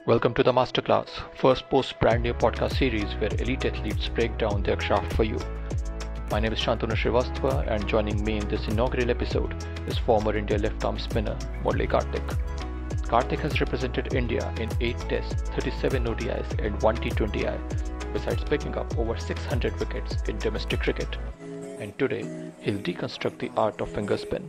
Welcome to the Masterclass, first post brand new podcast series where elite athletes break down their craft for you. My name is Shantanu Srivastava, and joining me in this inaugural episode is former India left arm spinner Murali Kartik. Kartik has represented India in 8 tests, 37 ODIs and 1 T20I, besides picking up over 600 wickets in domestic cricket. And today, he'll deconstruct the art of finger spin.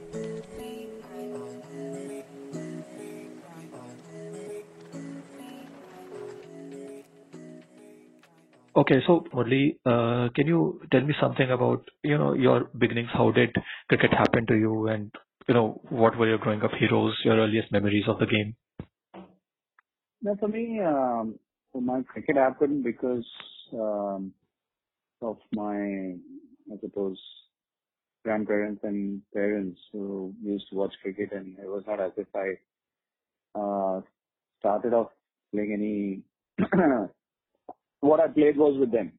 Okay, so Murli, can you tell me something about your beginnings? How did cricket happen to you, and what were your growing up heroes, your earliest memories of the game? Now, for me, my cricket happened because of my, I suppose, grandparents and parents who used to watch cricket, and it was not as if I started off playing any. What I played was with them.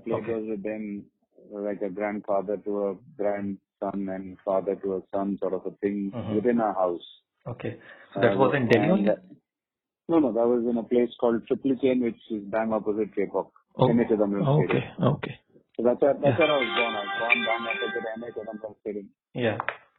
Like a grandfather to a grandson and father to a son, sort of a thing within our house. Okay, so that was in Delhi only? No, that was in a place called Triplicane, which is bang opposite Chepauk. Okay. Okay. So that's where I was born. I was born bang opposite Chidambaram Stadium. Yeah.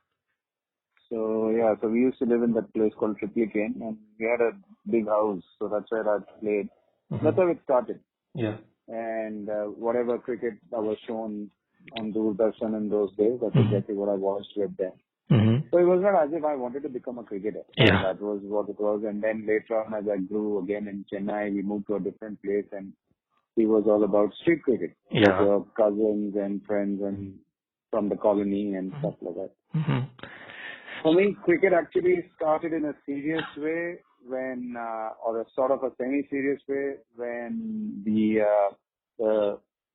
So we used to live in that place called Triplicane, and we had a big house. So that's where I played. That's how it started. Yeah. And whatever cricket that was shown on Doordarshan in those days, that's exactly what I watched with them. So it was not as if I wanted to become a cricketer. Yeah. That was what it was. And then later on, as I grew again in Chennai, we moved to a different place, and it was all about street cricket. Yeah. With your cousins and friends and from the colony and stuff like that. For me, cricket actually started in a serious way when, or a sort of a semi-serious way when the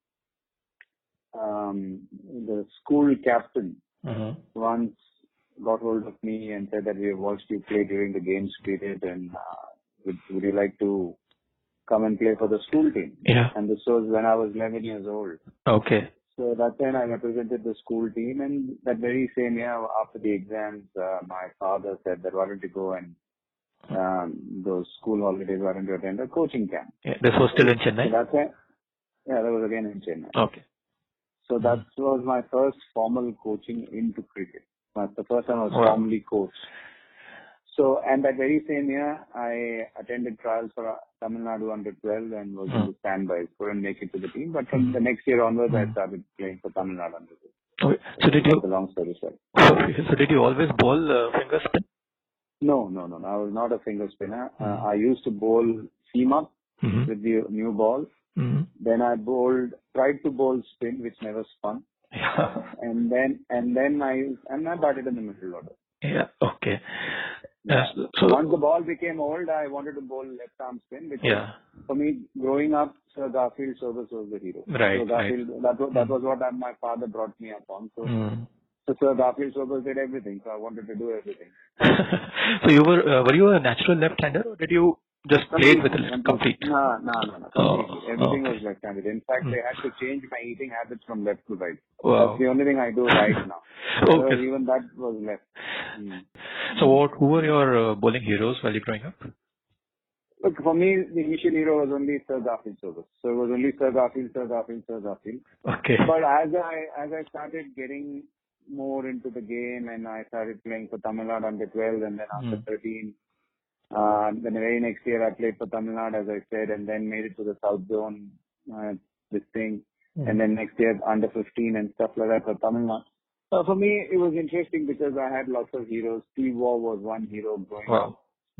school captain once got hold of me and said that we have watched you play during the games period, and would you like to come and play for the school team? Yeah. And this was when I was 11 years old. Okay. So that time I represented the school team, and that very same year after the exams, my father said that why don't you go and those school holidays, why don't you attend a coaching camp? Yeah, this was still in Chennai? So that's why, that was again in Chennai. Okay. So that was my first formal coaching into cricket. The first time I was formally coached. So, and that very same year, I attended trials for Tamil Nadu under 12 and was in the standbys. Couldn't make it to the team, but from the next year onwards, I started playing for Tamil Nadu under 12. Okay. So did you? The long story short. Okay. So did you always bowl finger spin? No. I was not a finger spinner. I used to bowl seam up with the new ball. Then I tried to bowl spin, which never spun. Yeah. And then I batted in the middle order. Yeah. Okay. So once the ball became old, I wanted to bowl left arm spin because for me, growing up, Sir Garfield Sobers was the hero. Right. So Garfield, that was what my father brought me up on. So Sir Garfield Sobers did everything, so I wanted to do everything. So you were you a natural left-hander, or did you just play with it complete? No. Everything was left-handed. In fact, they had to change my eating habits from left to right. Wow. That's the only thing I do right now. Okay. So even that was left. So who were your bowling heroes while you were growing up? Look, for me, the initial hero was only Sir Garfield Sobers. So it was only Sir Garfield. Okay. But as I started getting more into the game and I started playing for Tamil Nadu under 12 and then after 13, then the very next year I played for Tamil Nadu, as I said, and then made it to the South Zone, and then next year under 15 and stuff like that for Tamil Nadu. So for me, it was interesting because I had lots of heroes. Steve Waugh was one hero growing up.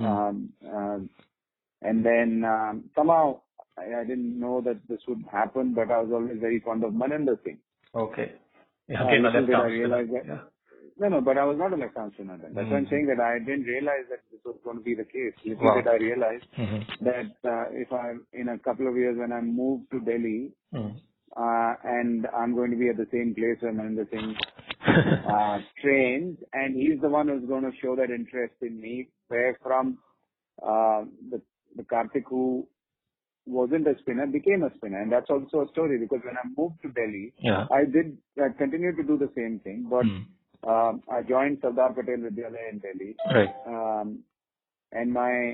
And then somehow I didn't know that this would happen, but I was always very fond of Maninder Singh. Okay. I realized that. Yeah. No, but I was not a left-arm spinner then. That's why I'm saying that I didn't realize that this was going to be the case. Little did I realize that if in a couple of years when I moved to Delhi, and I'm going to be at the same place where Maninder Singh trains, and he's the one who's going to show that interest in me, where from the Kartik who wasn't a spinner became a spinner, and that's also a story because when I moved to Delhi, I continued to do the same thing, but I joined Sardar Patel Vidyalaya in Delhi, right? And my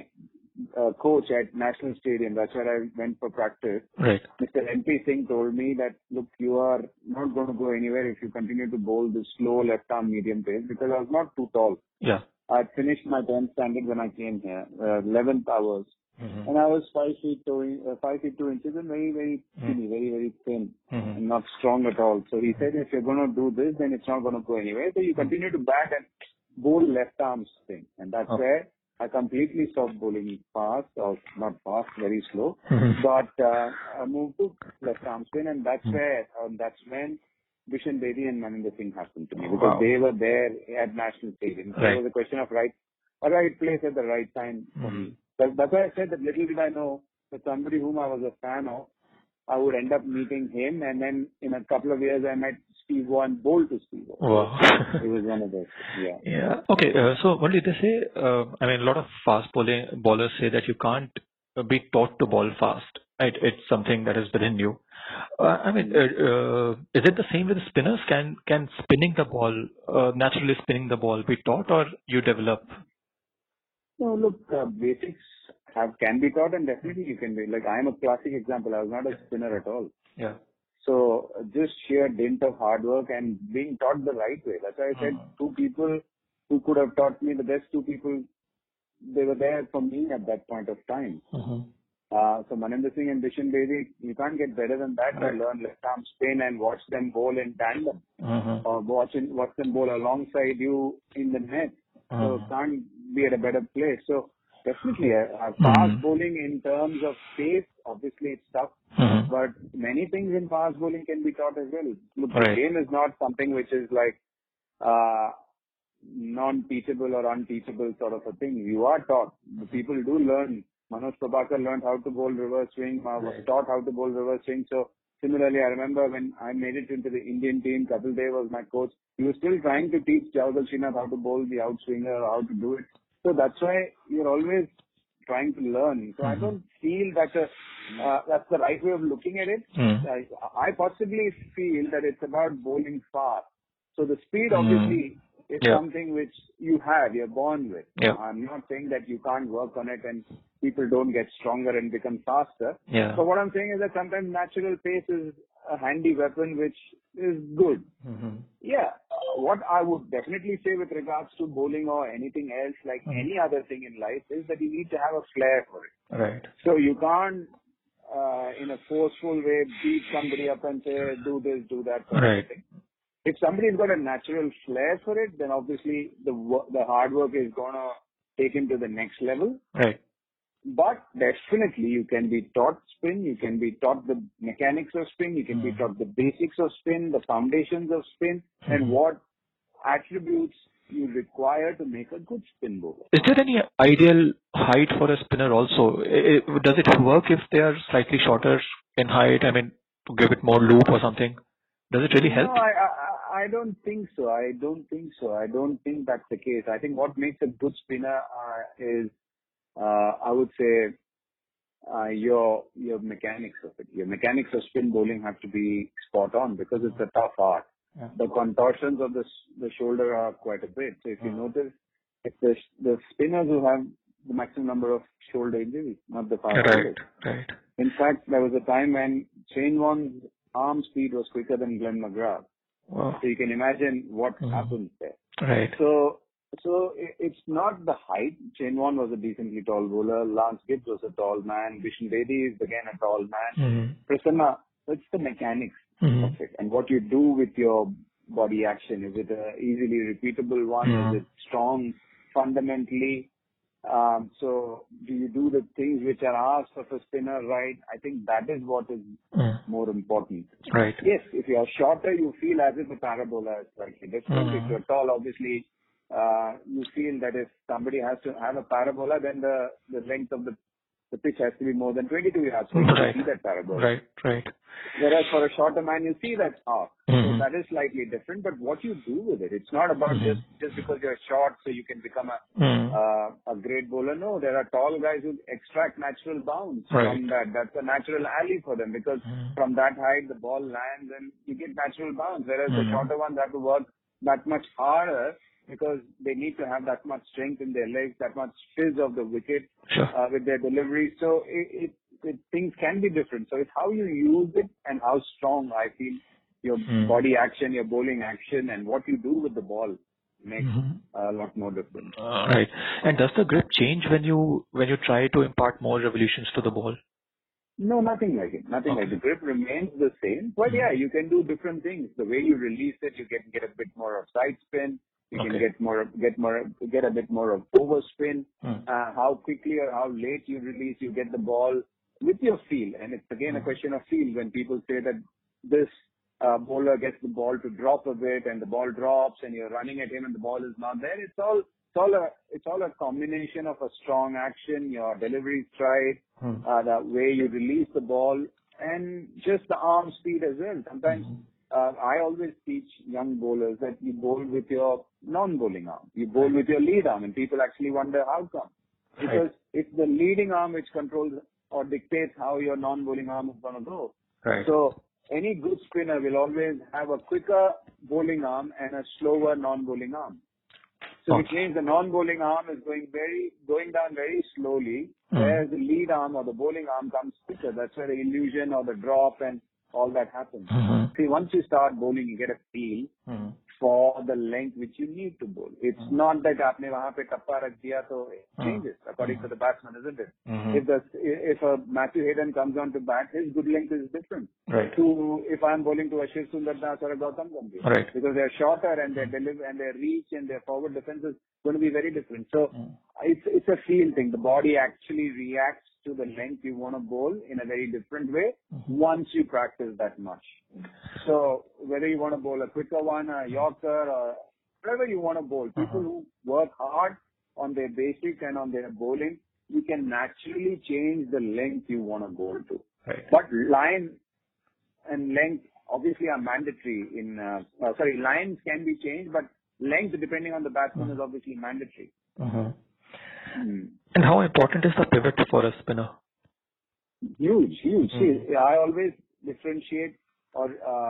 coach at National Stadium. That's where I went for practice. Right. Mr. MP Singh told me that, look, you are not going to go anywhere if you continue to bowl this slow left-arm medium pace, because I was not too tall. Yeah. I finished my 10th standard when I came here, 11th hours. Mm-hmm. And I was 5 feet 2 inches and very, very skinny, very, very thin, and not strong at all. So he said, if you're going to do this, then it's not going to go anywhere. So you continue to bat and bowl left arm spin. And that's where I completely stopped bowling fast, or not fast, very slow. But I moved to left arm spin, and that's when Bishan Bedi and Maninder Singh happened to me, because they were there at National Stadium. So it was a question of right place at the right time for me. That's why I said that little did I know that somebody whom I was a fan of, I would end up meeting him, and then in a couple of years I met Steve Waugh and bowled to Steve Waugh. Wow. It was one of those. Yeah. Okay. So what did they say? I mean, a lot of fast bowlers say that you can't be taught to bowl fast. Right? It's something that is within you. I mean, is it the same with the spinners? Can spinning the ball, naturally spinning the ball, be taught, or you develop? No, look, basics can be taught, and definitely you can be. Like, I am a classic example. I was not a spinner at all. Yeah. So just sheer dint of hard work and being taught the right way. That's why I said two people who could have taught me, the best two people, they were there for me at that point of time. So Maninder Singh and Bishan Bedi, you can't get better than that. To learn left arm spin and watch them bowl in tandem, or watch them bowl alongside you in the net. So can't be at a better place. So definitely, fast bowling in terms of pace, obviously it's tough, but many things in fast bowling can be taught as well. Look, the game is not something which is like non-teachable or unteachable sort of a thing. You are taught. The people do learn. Manoj Prabhakar learned how to bowl reverse swing, was taught how to bowl reverse swing. So similarly, I remember when I made it into the Indian team, Kapil Dev was my coach. He was still trying to teach Javagal Srinath how to bowl the outswinger, how to do it. So that's why you're always trying to learn. So I don't feel that that's the right way of looking at it. I possibly feel that it's about bowling fast. So the speed obviously is something which you're born with. I'm not saying that you can't work on it and people don't get stronger and become faster. So what I'm saying is that sometimes natural pace is a handy weapon which is good. What I would definitely say with regards to bowling or anything else, like any other thing in life, is that you need to have a flair for it. Right. So you can't, in a forceful way, beat somebody up and say, do this, do that, sort of thing. If somebody's got a natural flair for it, then obviously the hard work is gonna take him to the next level. Right. But definitely you can be taught spin, you can be taught the mechanics of spin, you can be taught the basics of spin, the foundations of spin, and what attributes you require to make a good spin bowler. Is there any ideal height for a spinner also? Does it work if they are slightly shorter in height? I mean, to give it more loop or something? Does it really help? No, I don't think so. I don't think that's the case. I think what makes a good spinner is, I would say, your mechanics of it. Your mechanics of spin bowling have to be spot on, because it's a tough art. The contortions of the shoulder are quite a bit. So if you notice, it's the spinners who have the maximum number of shoulder injuries, not the fast bowlers. Right. In fact, there was a time when Shane Warne's arm speed was quicker than Glenn McGrath. Wow. So you can imagine what happens there. Right. So it's not the height. Shane Warne was a decently tall bowler. Lance Gibbs was a tall man. Bishan Bedi is again a tall man. Prasanna, it's the mechanics of it and what you do with your body action. Is it a easily repeatable one? Is it strong fundamentally? So do you do the things which are asked of a spinner right? I think that is what is more important. Right. Yes, if you are shorter, you feel as if a parabola is slightly different. If you're tall, obviously, you feel that if somebody has to have a parabola, then the length of the pitch has to be more than 22 yards. So you see that parabola. Right. Whereas for a shorter man, you see that arc. So that is slightly different. But what you do with it, it's not about just because you're short, so you can become a great bowler. No, there are tall guys who extract natural bounce from that. That's a natural alley for them, because from that height, the ball lands and you get natural bounce. Whereas the shorter ones have to work that much harder because they need to have that much strength in their legs, that much fizz of the wicket with their delivery. So things can be different. So it's how you use it and how strong, I feel, your body action, your bowling action, and what you do with the ball makes a lot more difference. Right. And does the grip change when you try to impart more revolutions to the ball? No, nothing like it. Nothing like it. The grip remains the same, but yeah, you can do different things. The way you release it, you can get a bit more of side spin. You can get a bit more of overspin. How quickly or how late you release, you get the ball with your feel. And it's again a question of feel. When people say that this bowler gets the ball to drop a bit and the ball drops and you're running at him and the ball is not there, it's all a combination of a strong action, your delivery stride, the way you release the ball, and just the arm speed as well. Sometimes I always teach young bowlers that you bowl with your non-bowling arm. You bowl with your lead arm, and people actually wonder how come. Because it's the leading arm which controls or dictates how your non-bowling arm is going to go. Right. So any good spinner will always have a quicker bowling arm and a slower non-bowling arm. So which means the non-bowling arm is going down very slowly, whereas the lead arm or the bowling arm comes quicker. That's where the illusion or the drop and all that happens. See, once you start bowling, you get a feel for the length which you need to bowl. It's not that aapne wahan pe tappa rakh diya, so it changes according to the batsman, isn't it? If a Matthew Hayden comes on to bat, his good length is different to if I'm bowling to a Shiv Sundar Das or a Gautam Gambhir, because they're shorter and their delivery and their reach and their forward defense is going to be very different. So it's a feel thing. The body actually reacts to the length you want to bowl in a very different way once you practice that much. So whether you want to bowl a quicker one, a Yorker, or whatever you want to bowl, people who work hard on their basics and on their bowling, you can naturally change the length you want to bowl to. But line and length obviously are mandatory in, lines can be changed, but length depending on the batsman is obviously mandatory. And how important is the pivot for a spinner? Huge. See, I always differentiate, or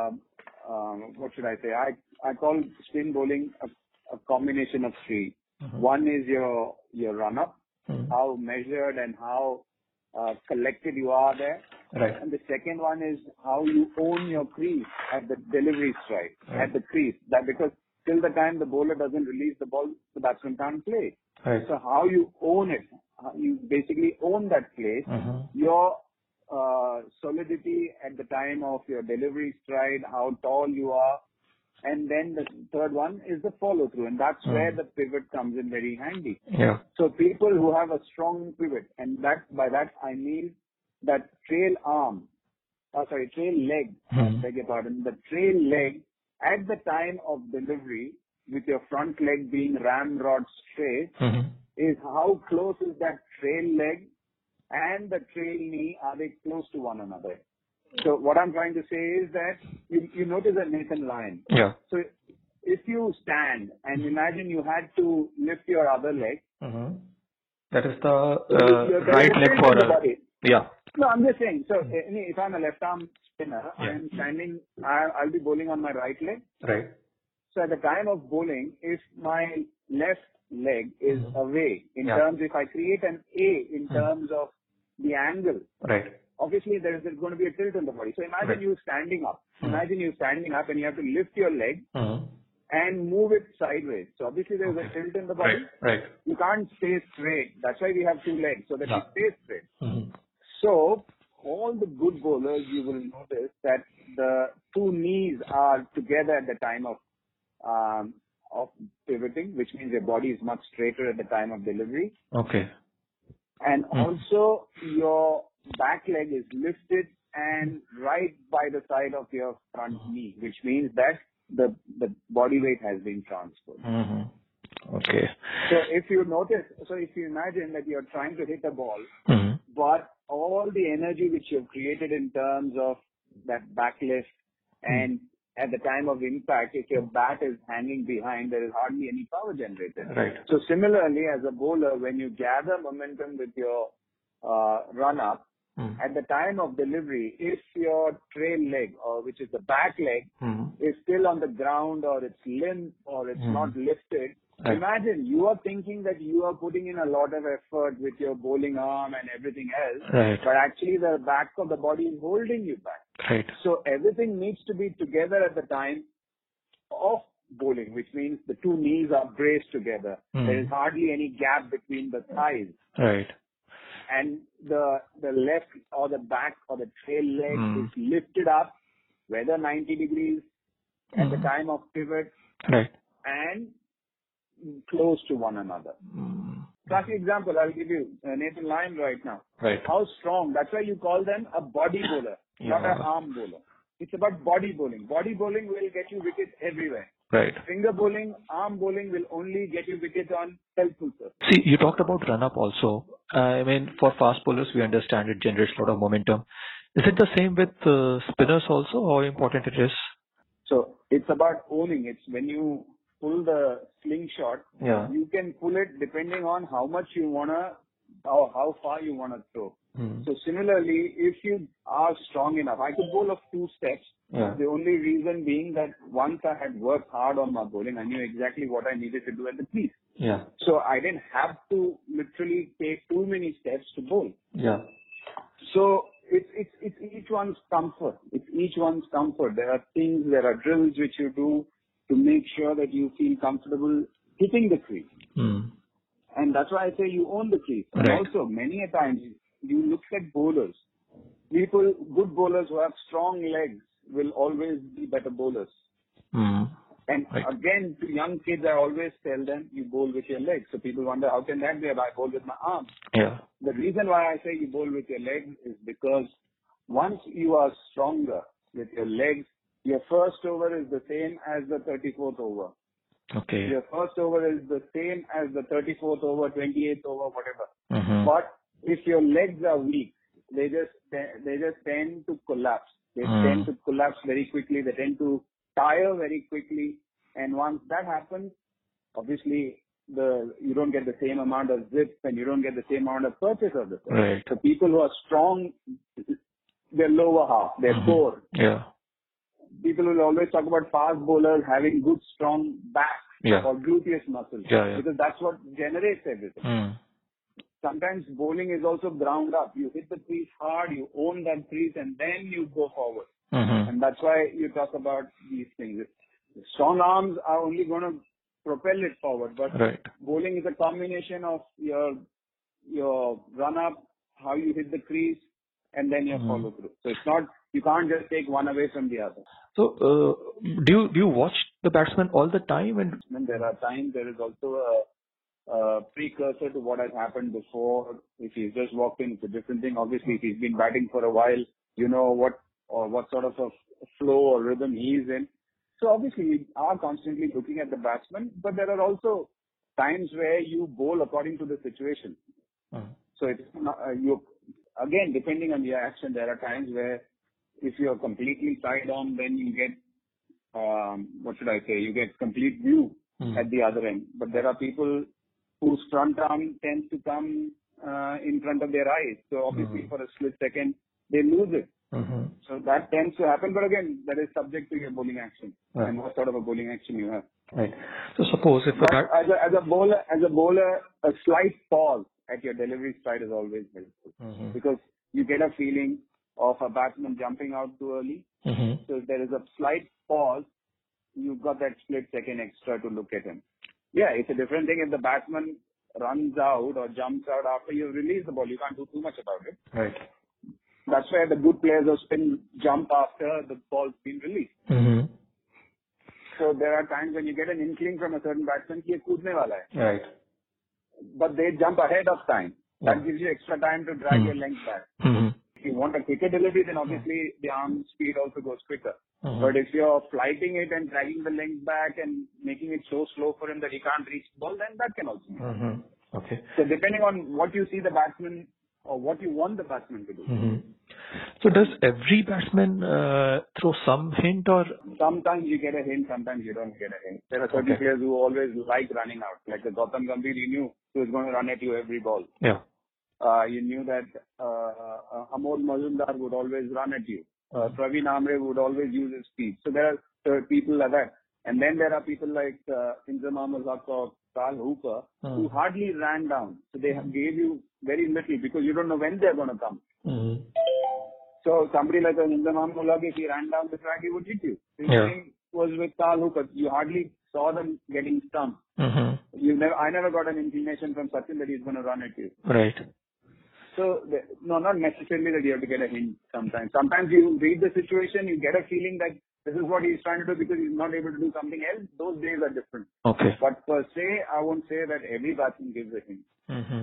what should I say? I call spin bowling a combination of three. One is your run up, how measured and how collected you are there. And the second one is how you own your crease at the delivery strike, at the crease. That because till the time the bowler doesn't release the ball, the batsman can't play. So how you own it, you basically own that place, your solidity at the time of your delivery stride, how tall you are, and then the third one is the follow through, and that's where the pivot comes in very handy. So people who have a strong pivot, and by that I mean that trail leg, beg your pardon, the trail leg at the time of delivery, with your front leg being ramrod straight, is how close is that trail leg and the trail knee, are they close to one another? So what I'm trying to say is that you notice a Nathan Lyon. So if you stand and imagine you had to lift your other leg. That is the right leg for a... No, I'm just saying. So if I'm a left arm spinner, I'm standing, I'll be bowling on my right leg. So at the time of bowling, if my left leg is away, in terms, if I create an A in terms of the angle, obviously there's going to be a tilt in the body. So imagine you standing up. Imagine you standing up and you have to lift your leg and move it sideways. So obviously there's a tilt in the body. You can't stay straight. That's why we have two legs, so that you stay straight. So all the good bowlers, you will notice that the two knees are together at the time of pivoting, which means your body is much straighter at the time of delivery. And also your back leg is lifted and right by the side of your front knee, which means that the body weight has been transferred. So if you imagine that you're trying to hit a ball, but all the energy which you've created in terms of that back lift, and at the time of impact, if your bat is hanging behind, there is hardly any power generated. So similarly, as a bowler, when you gather momentum with your run up, at the time of delivery, if your trail leg, or which is the back leg, is still on the ground, or it's limp, or it's not lifted, Right. Imagine you are thinking that you are putting in a lot of effort with your bowling arm and everything else, right. But actually the back of the body is holding you back. Right. So everything needs to be together at the time of bowling, which means the two knees are braced together. There is hardly any gap between the thighs. Right. And the left or the back or the tail leg is lifted up, whether 90 degrees at the time of pivot, right, and close to one another. Classic example, I'll give you Nathan Lyon right now. Right. How strong. That's why you call them a body bowler, not an arm bowler. It's about body bowling. Body bowling will get you wickets everywhere. Right. Finger bowling, arm bowling will only get you wickets on helpful surface. See, you talked about run-up also. I mean, for fast bowlers, we understand it generates a lot of momentum. Is it the same with spinners also? How important it is? So it's about owning. It's when you pull the slingshot, you can pull it depending on how much you wanna, or how far you wanna throw. So similarly, if you are strong enough, I could bowl of 2 steps. The only reason being that once I had worked hard on my bowling, I knew exactly what I needed to do at the crease. So I didn't have to literally take too many steps to bowl. So it's each one's comfort. It's each one's comfort. There are things, there are drills which you do to make sure that you feel comfortable hitting the crease. And that's why I say you own the crease. And also, many a times, you look at bowlers. People, good bowlers who have strong legs will always be better bowlers. And again, to young kids, I always tell them, you bowl with your legs. So people wonder, how can that be? I bowl with my arms. The reason why I say you bowl with your legs is because once you are stronger with your legs, your first over is the same as the 34th over. Your first over is the same as the 34th over, 28th over, whatever. But if your legs are weak, they just tend to collapse. They tend to collapse very quickly. They tend to tire very quickly. And once that happens, obviously you don't get the same amount of zip and you don't get the same amount of purchase of the thing. So people who are strong, their lower half, their core. People will always talk about fast bowlers having good strong back or gluteus muscles because that's what generates everything. Sometimes bowling is also ground up. You hit the crease hard, you own that crease, and then you go forward. And that's why you talk about these things. Strong arms are only going to propel it forward, but bowling is a combination of your run up, how you hit the crease, and then your follow through. So it's not, you can't just take one away from the other. So do you watch the batsman all the time? And there are times there is also a precursor to what has happened before. If he's just walked in, it's a different thing. Obviously, if he's been batting for a while, you know what sort of a flow or rhythm he is in. So obviously, we are constantly looking at the batsman, but there are also times where you bowl according to the situation. So it's not, again, depending on the action, there are times where if you're completely tied on, then you get, you get complete view at the other end. But there are people whose front arm tends to come in front of their eyes. So obviously for a split second, they lose it. So that tends to happen. But again, that is subject to your bowling action and what sort of a bowling action you have. So suppose if as a bowler, a slight pause at your delivery stride is always helpful because you get a feeling of a batsman jumping out too early. So if there is a slight pause, you've got that split second extra to look at him. Yeah, it's a different thing if the batsman runs out or jumps out after you release the ball. You can't do too much about it. That's where the good players of spin jump after the ball's been released. So there are times when you get an inkling from a certain batsman कि ये कूदने वाला है. But they jump ahead of time. That gives you extra time to drag your length back. If you want a quicker delivery, then obviously the arm speed also goes quicker. But if you're flighting it and dragging the length back and making it so slow for him that he can't reach the ball, then that can also be. So depending on what you see the batsman or what you want the batsman to do. So does every batsman throw some hint or? Sometimes you get a hint, sometimes you don't get a hint. There are certain players who always like running out. Like the Gautam Gambhir, you knew he was going to run at you every ball. You knew that Amol Majumdar would always run at you. Praveen Amre would always use his speed. So there are people like that. And then there are people like Inzamam Haq or Carl Hooper, who hardly ran down. So they gave you very little because you don't know when they're going to come. So somebody like a Nindaman Mullag, if he ran down the track, he would hit you. The same was with Carl Hooper. You hardly saw them getting stumped. I never got an inclination from Sachin that he's going to run at you. Right. So, no, not necessarily that you have to get a hint sometimes. Sometimes you read the situation, you get a feeling that this is what he's trying to do because he's not able to do something else. Those days are different. Okay. But per se, I won't say that every batsman gives a hint.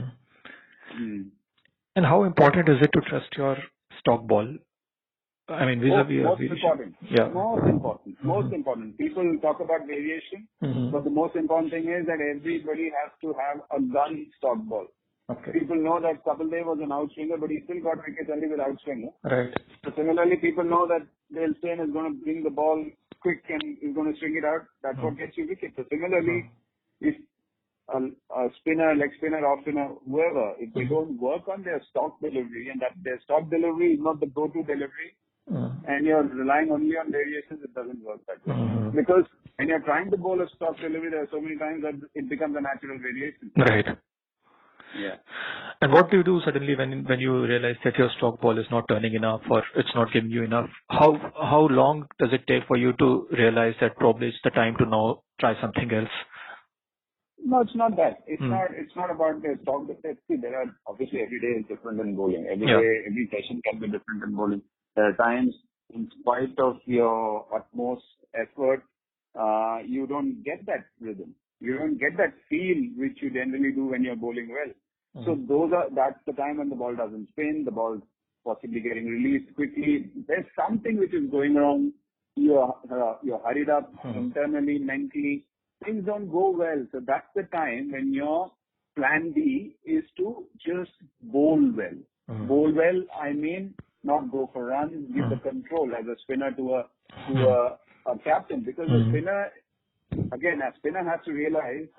And how important is it to trust your stock ball? I mean, vis-a-vis most important. Yeah. Most important. People talk about variation, but the most important thing is that everybody has to have a gun stock ball. Okay. People know that Kapil Dev was an outswinger, but he still got wickets only with outswinger. Right. So similarly, people know that Dale Steyn is going to bring the ball quick and is going to string it out. That's what gets you wickets. So similarly, if a spinner, leg spinner, off spinner, whoever, if they don't work on their stock delivery and that their stock delivery is not the go-to delivery, and you're relying only on variations, it doesn't work that way. Because when you're trying to bowl a stock delivery, there are so many times that it becomes a natural variation. Right. Yeah. And what do you do suddenly when you realize that your stock ball is not turning enough or it's not giving you enough? How long does it take for you to realize that probably it's the time to now try something else? No, it's not that. It's not about the stock. See, there are obviously every day is different in bowling. Every day, every session can be different in bowling. There are times, in spite of your utmost effort, you don't get that rhythm. You don't get that feel which you generally do when you're bowling well. So that's the time when the ball doesn't spin, the ball's possibly getting released quickly. There's something which is going wrong. You're hurried up internally, mentally. Things don't go well. So that's the time when your plan B is to just bowl well. Bowl well, I mean, not go for runs, give the control as a spinner to a captain. Because a spinner, again, a spinner has to realize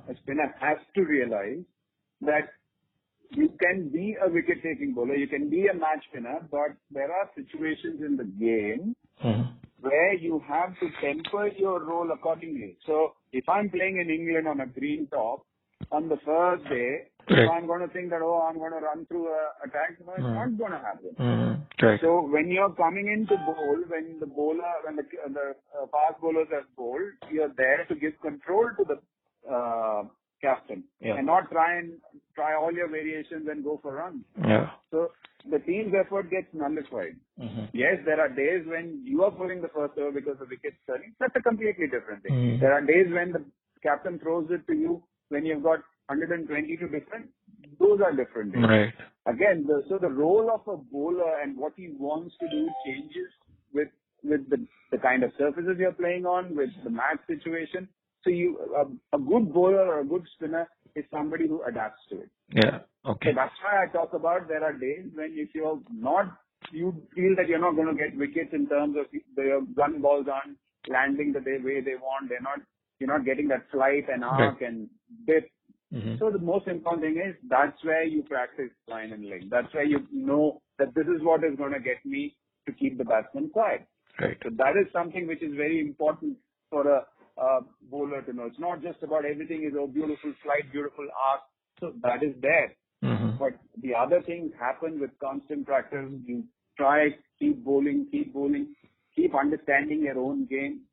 that you can be a wicket-taking bowler, you can be a match winner, but there are situations in the game where you have to temper your role accordingly. So, if I'm playing in England on a green top, on the first day, if I'm going to think that, I'm going to run through a attack, no, it's not going to happen. So, when you're coming into bowl, when the fast bowlers have bowled, you're there to give control to the captain and not try all your variations and go for runs. So the team's effort gets nullified. Yes, there are days when you are pulling the first over because the wicket's turning. That's a completely different thing. There are days when the captain throws it to you when you've got 120 to defend. Those are different days. Right. Again, so the role of a bowler and what he wants to do changes with the kind of surfaces you're playing on, with the match situation. So a good bowler or a good spinner is somebody who adapts to it. Yeah. Okay. So that's why I talk about there are days when if you feel that you're not going to get wickets in terms of the gun balls aren't landing the way they want. You're not getting that flight and arc and dip. So the most important thing is that's where you practice line and leg. That's where you know that this is what is going to get me to keep the batsman quiet. Right. So that is something which is very important for a bowler to know. It's not just about everything is beautiful flight, beautiful arc. So that is there. But the other things happen with constant practice. You try, keep bowling, keep understanding your own game.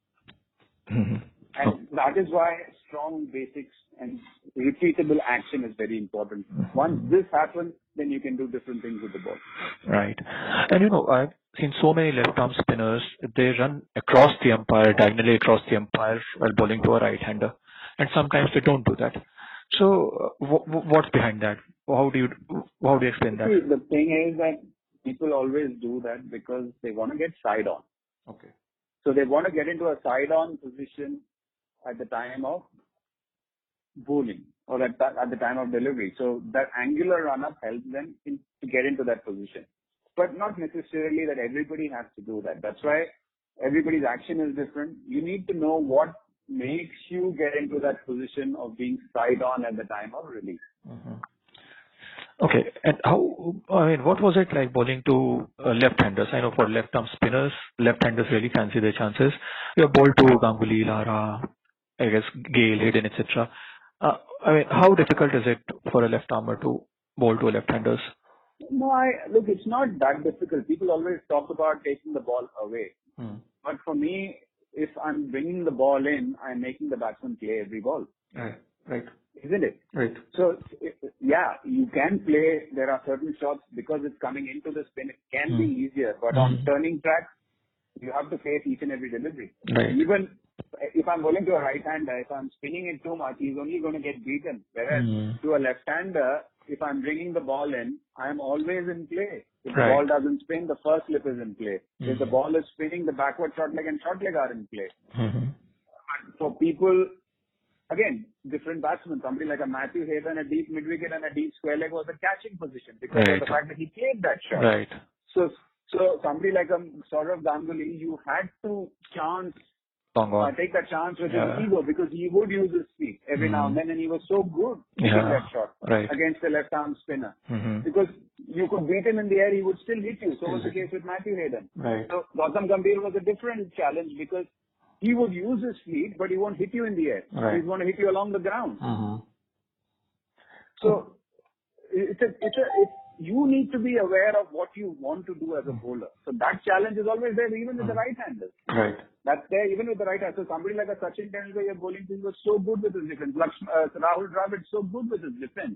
And that is why strong basics and repeatable action is very important. Once this happens, then you can do different things with the ball. Right. And I've seen so many left-arm spinners, they run across the umpire, diagonally across the umpire while bowling to a right-hander. And sometimes they don't do that. So what's behind that? How do you explain that? See, the thing is that people always do that because they want to get side on. Okay. So they want to get into a side-on position at the time of bowling or at the time of delivery. So that angular run-up helps them to get into that position. But not necessarily that everybody has to do that. That's why everybody's action is different. You need to know what makes you get into that position of being side-on at the time of release. Okay. And what was it like bowling to left-handers? I know for left-arm spinners, left-handers really fancy their chances. You have bowled to Ganguly, Lara, I guess Gale, Hayden, etc. How difficult is it for a left-armer to bowl to left-handers? No, look, it's not that difficult. People always talk about taking the ball away. But for me, if I'm bringing the ball in, I'm making the batsman play every ball. Right. Isn't it? Right. So, yeah, you can play. There are certain shots because it's coming into the spin. It can be easier. But on turning tracks, you have to face each and every delivery. Right. Even if I'm bowling to a right-hander, if I'm spinning it too much, he's only going to get beaten. Whereas to a left-hander, if I'm bringing the ball in, I'm always in play. If the ball doesn't spin, the first slip is in play. If the ball is spinning, the backward short leg and short leg are in play. For people, again, different batsmen, somebody like a Matthew Hayden, a deep mid-wicket and a deep square leg was a catching position because of the fact that he played that shot. Right. So somebody like a Saurav Ganguly, you had to take that chance with his ego because he would use his feet every now and then, and he was so good hitting that shot against the left-arm spinner. Because you could beat him in the air, he would still hit you. So was the case with Matthew Hayden. Right. So Gautam Gambhir was a different challenge because he would use his feet, but he won't hit you in the air. Right. He's going to hit you along the ground. So you need to be aware of what you want to do as a bowler. So that challenge is always there, even with the right-handers. Right. That's there even with the right-hander. So somebody like a Sachin Tendulkar, you're bowling to, was so good with his defense. Rahul Dravid, so good with his defense.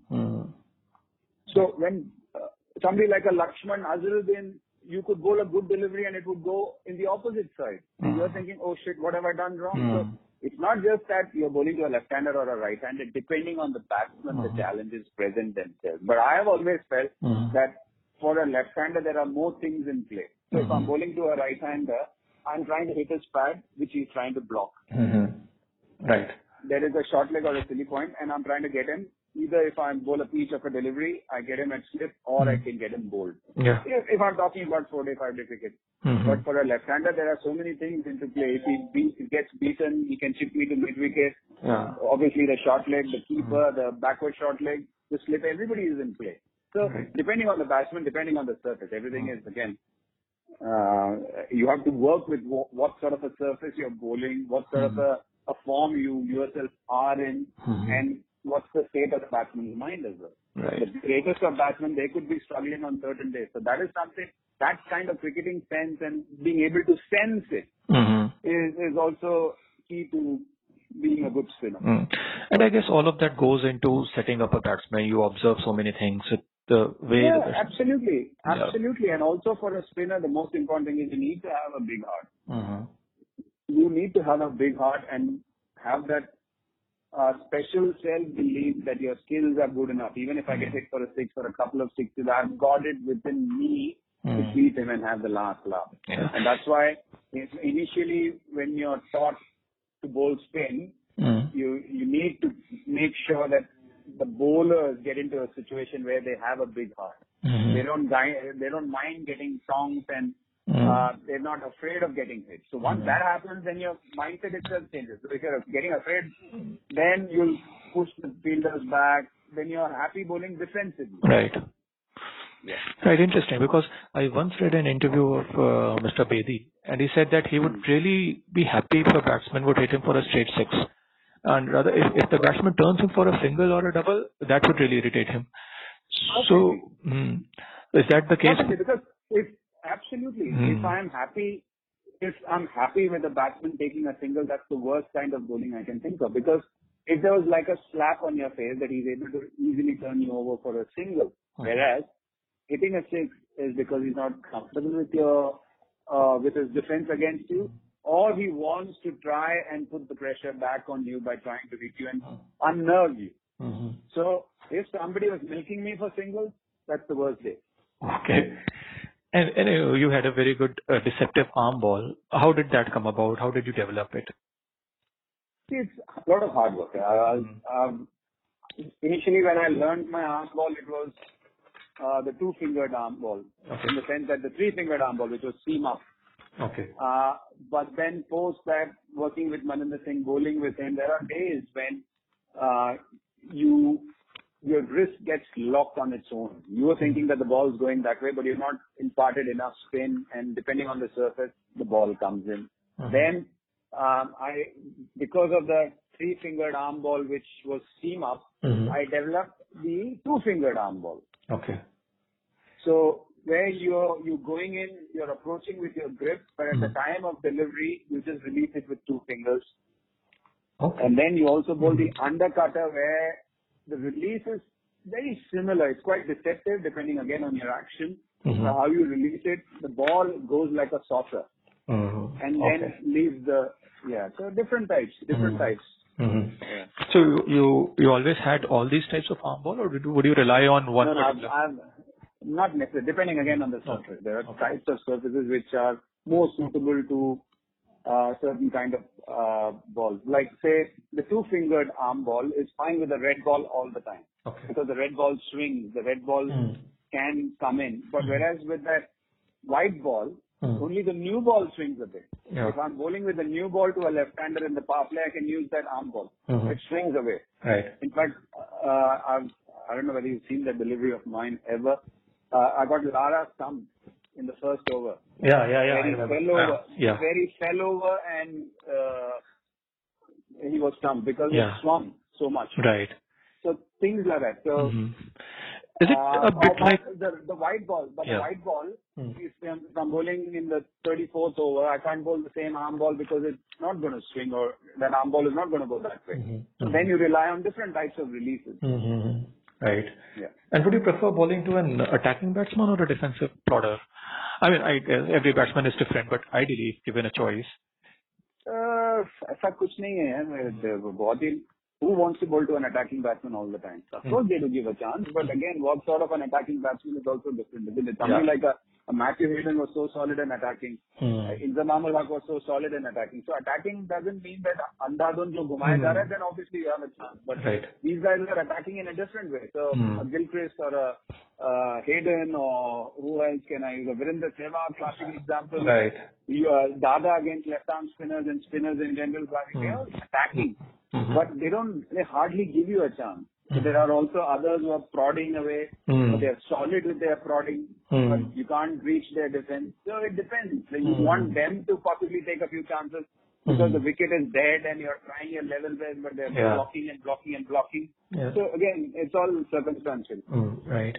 So when somebody like a Lakshman, Azharuddin, you could bowl a good delivery and it would go in the opposite side. You're thinking, oh shit, what have I done wrong? So it's not just that you're bowling to a left-hander or a right-hander. Depending on the batsman, the challenges present themselves. But I have always felt that for a left-hander, there are more things in play. So if I'm bowling to a right-hander, I'm trying to hit his pad, which he's trying to block. Right. There is a short leg or a silly point, and I'm trying to get him. Either if I bowl a pitch of a delivery, I get him at slip, or I can get him bowled. Yeah. If I'm talking about 4-day, 5-day cricket. But for a left-hander, there are so many things into play. If he gets beaten, he can chip me to mid-wicket. Yeah. Obviously, the short leg, the keeper, the backward short leg, the slip, everybody is in play. So depending on the batsman, depending on the surface, everything is, again, you have to work with what sort of a surface you're bowling, what sort of a form you yourself are in, and what's the state of the batsman's mind as well. Right. The greatest of batsmen, they could be struggling on certain days. So that is something, that kind of cricketing sense and being able to sense it is also key to being a good spinner. And I guess all of that goes into setting up a batsman. You observe so many things. The way absolutely. Absolutely. And also for a spinner, the most important thing is you need to have a big heart. You need to have a big heart and have that special self-belief that your skills are good enough. Even if I get hit for a six or a couple of sixes, I've got it within me to beat him and have the last laugh. Yeah. And that's why initially when you're taught to bowl spin, you need to make sure that the bowlers get into a situation where they have a big heart. They don't mind getting tongs and they're not afraid of getting hit. So once that happens, then your mindset itself changes. So if you're getting afraid, then you'll push the fielders back. Then you're happy bowling defensively. Right. Yeah. Right, interesting, because I once read an interview of Mr. Bedi, and he said that he would really be happy if a batsman would hit him for a straight six. And rather, if the batsman turns him for a single or a double, that would really irritate him. So, is that the case? Because absolutely. If I'm happy with a batsman taking a single, that's the worst kind of bowling I can think of. Because if there was like a slap on your face that he's able to easily turn you over for a single, whereas hitting a six is because he's not comfortable with his defense against you, or he wants to try and put the pressure back on you by trying to hit you and unnerve you. So if somebody was milking me for singles, that's the worst day. Okay. And you had a very good deceptive arm ball. How did that come about? How did you develop it? It's a lot of hard work. Initially, when I learned my arm ball, it was the two-fingered arm ball, in the sense that the three-fingered arm ball, which was seam up. Okay. But then post that, working with Maninder Singh, bowling with him, there are days when your wrist gets locked on its own. You are thinking that the ball is going that way, but you've not imparted enough spin, and depending on the surface, the ball comes in. Then, because of the 3-fingered arm ball which was seam up, I developed the 2-fingered arm ball. Okay. So where you're going in, you're approaching with your grip, but at the time of delivery, you just release it with 2 fingers. Okay. And then you also bowl the undercutter where the release is very similar. It's quite deceptive depending again on your action. So how you release it, the ball goes like a saucer. And then leaves the, so different types. Yeah. So you always had all these types of arm ball, or would you rely on one? No, not necessarily. Depending again on the surface. There are types of surfaces which are more suitable to certain kind of balls. Like say the 2-fingered arm ball is fine with the red ball all the time. Okay. Because the red ball swings, the red ball can come in. But whereas with that white ball, only the new ball swings a bit. Yeah. If I'm bowling with a new ball to a left-hander in the power play, I can use that arm ball. It swings away. Right. In fact, I don't know whether you've seen that delivery of mine ever. I got Lara stumped in the first over. Yeah. He fell over and he was stumped because it swung so much. Right. So things like that. So is it a bit like the white ball? But the white ball, if I'm bowling in the 34th over, I can't bowl the same arm ball because it's not going to swing, or that arm ball is not going to go that way. So then you rely on different types of releases. Right. Yeah. And would you prefer bowling to an attacking batsman or a defensive prodder? I mean, every batsman is different, but ideally, if given a choice. ऐसा कुछ नहीं है बहुत ही. Who wants to bowl to an attacking batsman all the time? Of course, they do give a chance, but again, what sort of an attacking batsman is also different, isn't it? Something like a Matthew Hayden was so solid in attacking. Inzamam ul Haq was so solid in attacking. So attacking doesn't mean that andhadhun jo ghumaya ja raha hai, then obviously you have a chance. But these guys are attacking in a different way. So a Gilchrist or a Hayden, or who else can I use? A Virender Sehwag, classic example. Right. Dada against left-arm spinners and spinners in general, they are attacking. But they hardly give you a chance. So there are also others who are prodding away, but they are solid with their prodding, but you can't reach their defense. So it depends. Then you want them to possibly take a few chances because the wicket is dead and you're trying your level best, but they're blocking and blocking and blocking. Yeah. So again, it's all circumstantial. Right.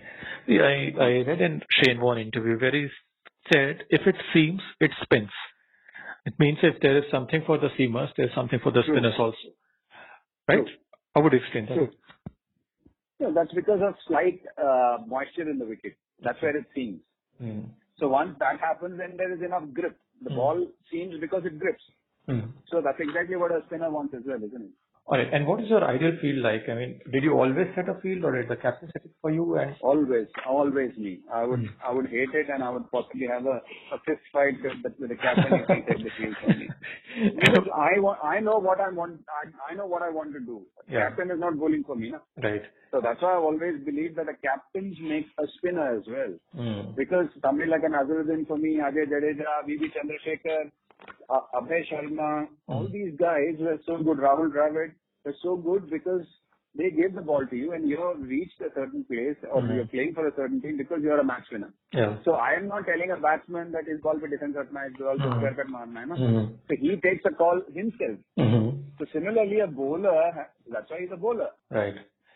I read in Shane Warne interview where he said, if it seams, it spins. It means if there is something for the seamers, there's something for the spinners also. Right? How would you explain that? Yeah, that's because of slight moisture in the wicket. That's where it seams. So once that happens, then there is enough grip. The ball seams because it grips. So that's exactly what a spinner wants as well, isn't it? All right. And what is your ideal field like? I mean, did you always set a field, or did the captain set it for you? And Always me. I would hate it, and I would possibly have a fist fight with the captain if he set the field for me. Because I know what I want. I know what I want to do. The captain is not bowling for me, na? Right. So that's why I've always believed that a captain makes a spinner as well. Because somebody like an Azharuddin for me, Ajay Jadeja, V.B. Chandrasekhar, Abhay Sharma, all these guys were so good. Rahul Dravid were so good because they gave the ball to you and you have reached a certain place, or you're playing for a certain team because you're a match winner. Yeah. So I am not telling a batsman that his ball pe defense karna hai, his ball pe square cut marna hai, na? So he takes a call himself. So similarly, a bowler, that's why he's a bowler. Right.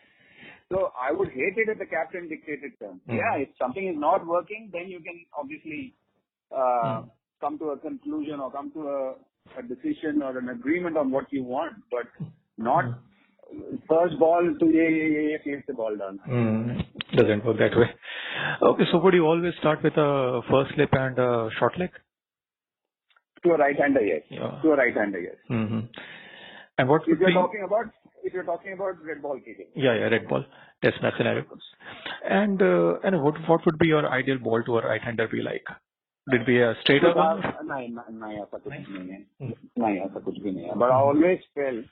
So I would hate it if the captain dictated terms. Yeah, if something is not working, then you can obviously come to a conclusion or come to a decision or an agreement on what you want, but not first ball to keep the ball down. Doesn't work that way. Okay, so would you always start with a first slip and a short leg? To a right-hander, yes. Yeah. To a right-hander, yes. And what if you're talking about red ball kicking. Yeah, red ball. Test match scenario. And what would be your ideal ball to a right-hander be like? Would it be a straighter one? No, ऐसा कुछ नहीं है. नहीं, ऐसा कुछ भी नहीं है. But I always felt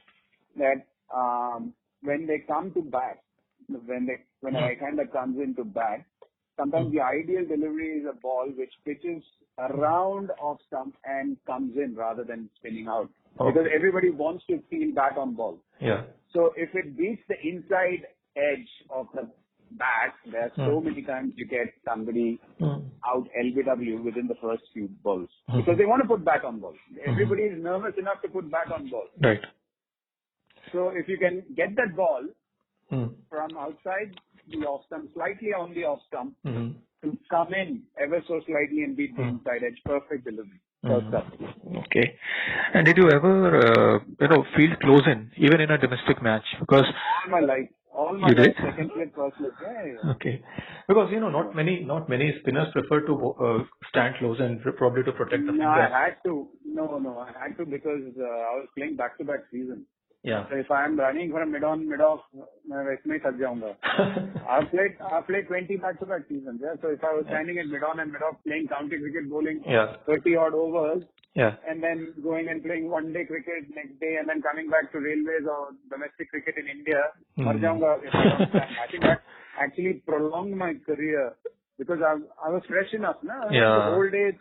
that when they come to bat, when a right-hander comes into bat, sometimes the ideal delivery is a ball which pitches around off stump and comes in rather than spinning out. Okay. Because everybody wants to feel bat on ball. Yeah. So if it beats the inside edge of the bat, there are so many times you get somebody out LBW within the first few balls. Because they want to put bat on ball. Everybody is nervous enough to put bat on ball. Right. So if you can get that ball from outside the off stump, slightly on the off stump, to come in ever so slightly and beat the inside edge, perfect delivery. Okay. And did you ever, feel close in, even in a domestic match? Because all my life, second plate, first plate. Yeah. Okay. Because not many spinners prefer to stand close and probably to protect the fingers. I had to. I had to because I was playing back-to-back seasons. Yeah. So if I am running for a mid-on, mid-off, मैं थक जाऊंगा. I've played 20 back-to-back seasons. Yeah. So if I was standing at mid-on and mid-off playing county cricket, bowling 30 odd overs, and then going and playing one-day cricket next day, and then coming back to railways or domestic cricket in India, मर जाऊंगा if I don't stand. I think that actually prolonged my career because I was fresh enough, na. The whole day.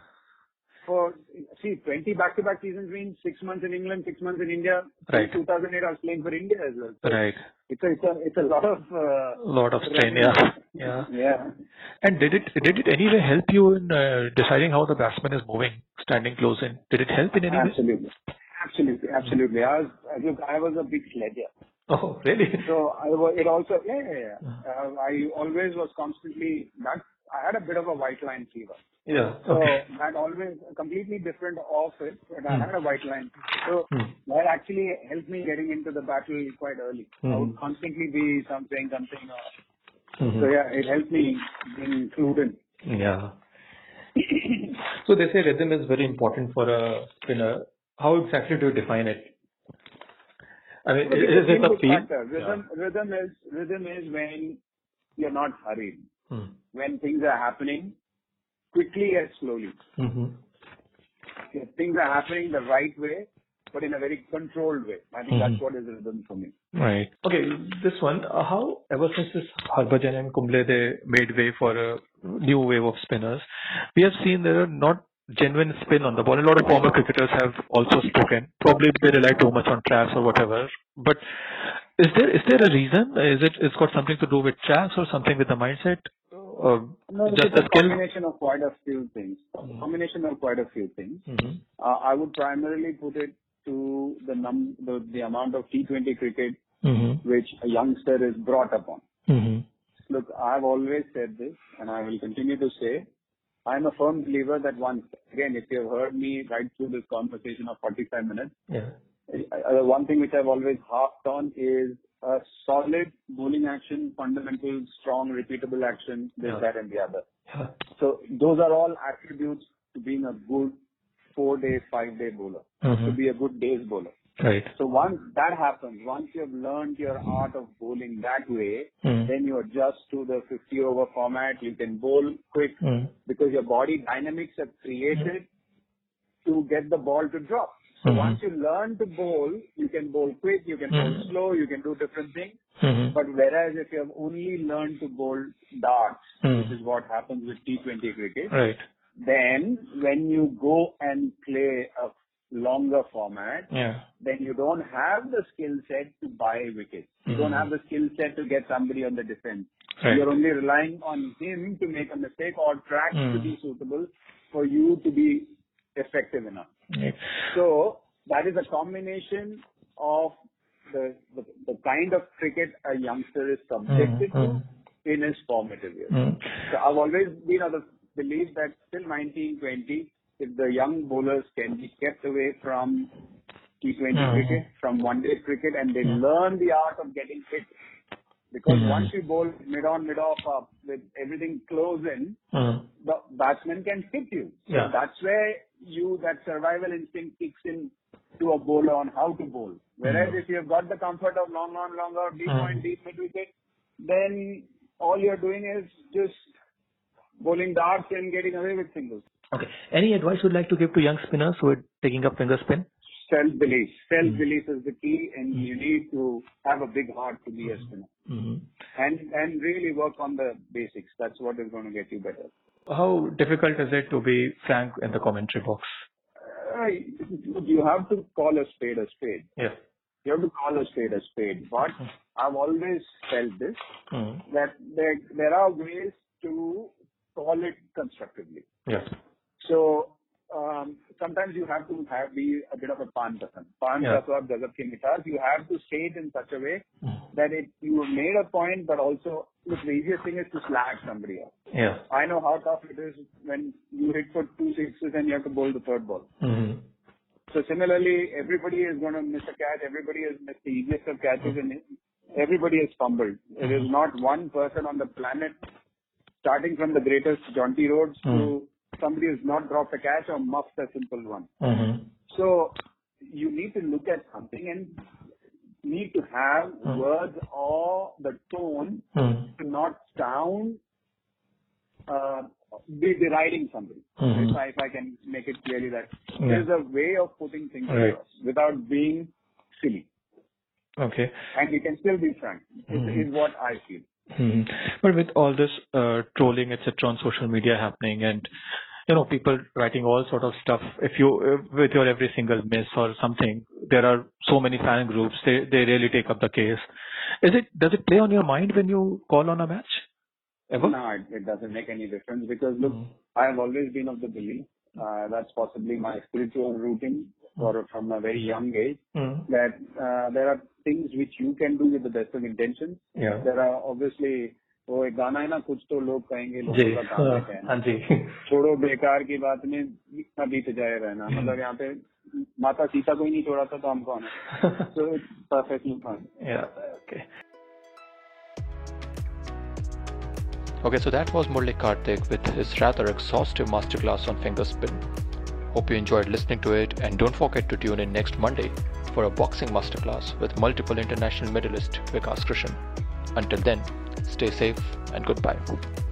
20 back-to-back seasons means 6 months in England, 6 months in India. Right. In 2008, I was playing for India as well. So right. It's a lot of strain. Yeah. And did it anyway help you in deciding how the batsman is moving, standing close in? Did it help in any way? Absolutely. I was a big sledger. Oh, really? So I always was constantly that. I had a bit of a white line fever. Yeah. So that always completely different off it, but I had a white line. So that actually helped me getting into the battle quite early. I would constantly be saying something. So it helped me being fluent. Yeah. So they say rhythm is very important for a spinner. How exactly do you define it? I mean, is it a feel? Rhythm is when you're not hurried. When things are happening quickly and slowly. Things are happening the right way, but in a very controlled way. I think that's what is rhythm for me. Right. Okay, this one, how ever since this Harbhajan and Kumble, they made way for a new wave of spinners, we have seen there are not genuine spin on the ball. A lot of former cricketers have also spoken. Probably they rely too much on traps or whatever. But is there a reason? It's got something to do with traps or something with the mindset? No, just it's a combination of quite a few things. I would primarily put it to the amount of T20 cricket which a youngster is brought up on. Look, I've always said this, and I will continue to say, I'm a firm believer that again, if you've heard me right through this conversation of 45 minutes, one thing which I've always harped on is a solid bowling action, fundamental, strong, repeatable action, this, that, and the other. So those are all attributes to being a good 4-day, 5-day bowler, to be a good day's bowler. Right. So once that happens, once you've learned your art of bowling that way, then you adjust to the 50-over format. You can bowl quick because your body dynamics are created to get the ball to drop. So once you learn to bowl, you can bowl quick, you can bowl slow, you can do different things. But whereas if you have only learned to bowl darts, which is what happens with T20 cricket, then when you go and play a longer format, then you don't have the skill set to buy wickets. You don't have the skill set to get somebody on the defense. You're only relying on him to make a mistake or track to be suitable for you to be effective enough. So that is a combination of the kind of cricket a youngster is subjected to in his formative years. So I've always been of the belief that till 1920, if the young bowlers can be kept away from T20 cricket, from one-day cricket, and they learn the art of getting hit. Because once you bowl mid-on, mid-off up with everything close in, the batsman can hit you. So that's where that survival instinct kicks in to a bowler on how to bowl. Whereas if you've got the comfort of long on, long out, deep point, deep mid wicket, then all you're doing is just bowling darts and getting away with singles. Okay. Any advice you'd like to give to young spinners who are taking up finger spin? Self-belief. Self-belief is the key, and you need to have a big heart to be a spinner. And really work on the basics. That's what is going to get you better. How difficult is it to be frank in the commentary box? You have to call a spade a spade. Yes. You have to call a spade a spade. But I've always felt this, that there are ways to call it constructively. Yes. So sometimes you have to be a bit of a pan person. Pan Jaswab Gazab Ke Mithas. You have to say it in such a way that you have made a point, but also look, the easiest thing is to slag somebody else. Yeah. I know how tough it is when you hit for 2 sixes and you have to bowl the third ball. Mm-hmm. So similarly, everybody is going to miss a catch. Everybody has missed the easiest of catches, and everybody has fumbled. There is not one person on the planet, starting from the greatest Jaunty Rhodes to somebody who's not dropped a catch or muffed a simple one. Mm-hmm. So you need to look at something and need to have words or the tone to not sound be deriding somebody. If I can make it clearly that there's a way of putting things across without being silly. Okay. And you can still be frank, is what I feel. But with all this trolling, etc., on social media happening, and people writing all sort of stuff, if you with your every single miss or something, there are so many fan groups. They really take up the case. Does it play on your mind when you call on a match? Ever? No, it doesn't make any difference because look, I have always been of the belief that's possibly my spiritual rooting or from a very young age that there are things which you can do with the best of intentions. Yeah. There are obviously वो एक गाना है ना कुछ तो लोग कहेंगे लोगों का काम है कहना छोड़ो बेकार की बात में इतना बीत जाए रहना मतलब यहाँ पे माता सीता को ही नहीं छोड़ा था तो हम कौन है so it's perfectly fine. Yeah. Okay, so that was Murli Karthik with his rather exhaustive masterclass on finger spin. Hope you enjoyed listening to it, and don't forget to tune in next Monday for a boxing masterclass with multiple international medalist Vikas Krishan. Until then, stay safe and goodbye.